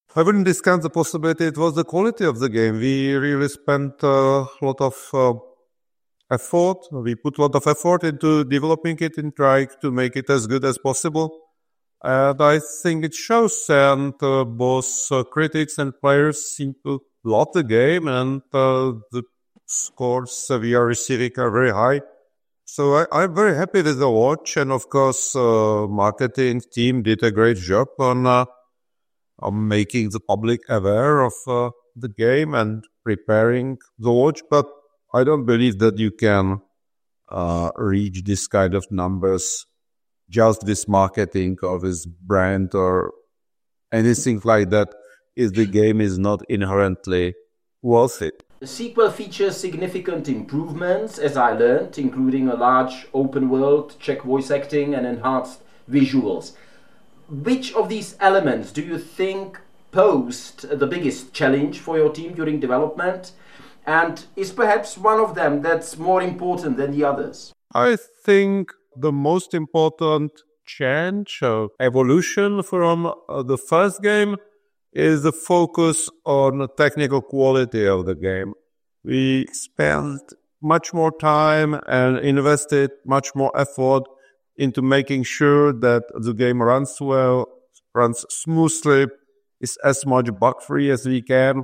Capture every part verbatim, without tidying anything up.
I wouldn't discount the possibility it was the quality of the game. We really spent a lot of uh, effort. We put a lot of effort into developing it and trying to make it as good as possible. And I think it shows, and uh, both uh, critics and players seem to love the game, and uh, the scores uh, we are receiving are very high. So I, I'm very happy with the launch, and of course, uh, marketing team did a great job on, uh, on making the public aware of uh, the game and preparing the launch. But I don't believe that you can uh, reach this kind of numbers just with marketing or with brand or anything like that if the game is not inherently worth it. The sequel features significant improvements, as I learned, including a large open world, Czech voice acting and enhanced visuals. Which of these elements do you think posed the biggest challenge for your team during development? And is perhaps one of them that's more important than the others? I think the most important change or evolution from uh, the first game is the focus on the technical quality of the game. We spent much more time and invested much more effort into making sure that the game runs well, runs smoothly, is as much bug-free as we can.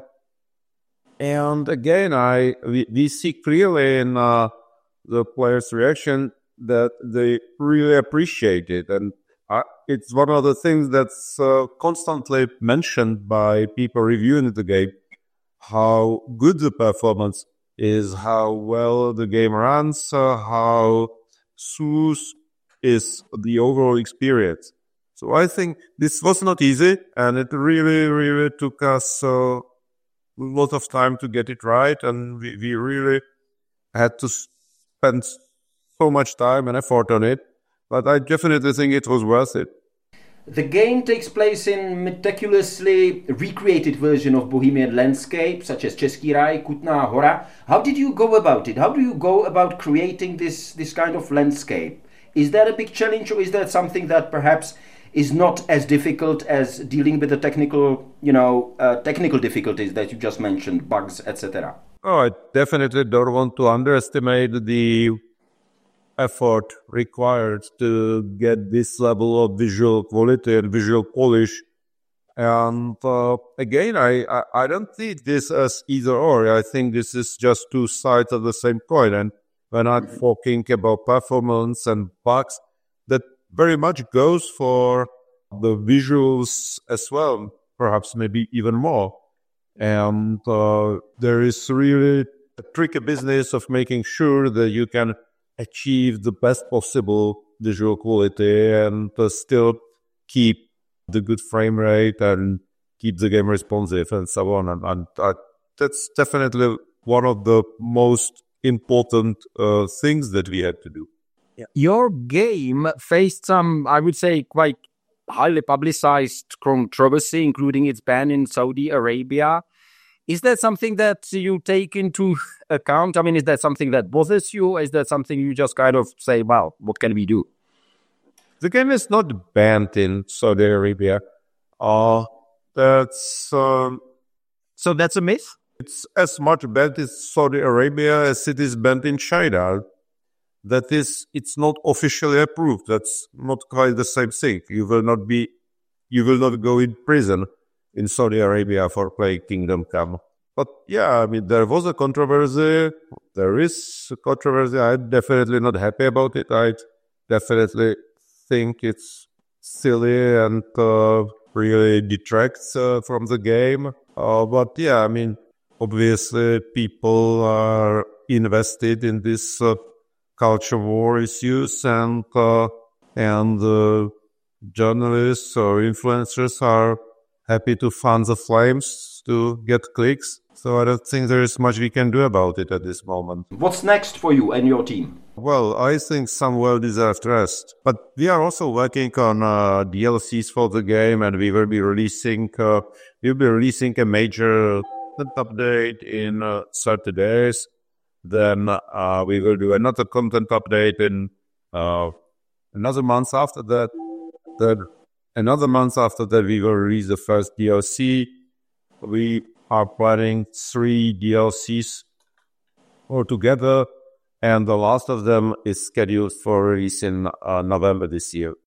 And again, I we, we see clearly in uh, the players' reaction that they really appreciate it. And uh, it's one of the things that's uh, constantly mentioned by people reviewing the game, how good the performance is, how well the game runs, uh, how smooth is the overall experience. So I think this was not easy, and it really, really took us uh, a lot of time to get it right, and we, we really had to spend so much time and effort on it, but I definitely think it was worth it. The game takes place in meticulously recreated version of Bohemian landscape, such as Český ráj, Kutná Hora. How did you go about it? How do you go about creating this, this kind of landscape? Is that a big challenge, or is that something that perhaps is not as difficult as dealing with the technical, you know, uh, technical difficulties that you just mentioned, bugs, et cetera? Oh, I definitely don't want to underestimate the effort required to get this level of visual quality and visual polish. And uh, again, I, I, I don't see this as either or. I think this is just two sides of the same coin. And when I'm talking about performance and bugs, that very much goes for the visuals as well, perhaps maybe even more. And uh, there is really a tricky business of making sure that you can achieve the best possible visual quality and uh, still keep the good frame rate and keep the game responsive and so on. And, and uh, that's definitely one of the most important uh, things that we had to do. Yeah. Your game faced some, I would say, quite highly publicized controversy, including its ban in Saudi Arabia. Is that something that you take into account? I mean, is that something that bothers you? Or is that something you just kind of say, well, what can we do? The game is not banned in Saudi Arabia. Uh, that's um, So that's a myth? It's as much banned in Saudi Arabia as it is banned in China. That is, it's not officially approved. That's not quite the same thing. You will not be, you will not go in prison in Saudi Arabia for playing Kingdom Come. But yeah, I mean, there was a controversy. There is a controversy. I'm definitely not happy about it. I definitely think it's silly and uh, really detracts uh, from the game. Uh, but yeah, I mean, obviously people are invested in this uh, culture war issues, and uh, and uh, journalists or influencers are happy to fan the flames to get clicks. So I don't think there is much we can do about it at this moment. What's next for you and your team? Well, I think some well-deserved rest. But we are also working on uh, D L Cs for the game, and we will be releasing uh, we'll be releasing a major update in uh, thirty days. Then uh, we will do another content update in uh, another month after that. Then another month after that, we will release the first D L C. We are planning three D L Cs altogether, and the last of them is scheduled for release in uh, November this year.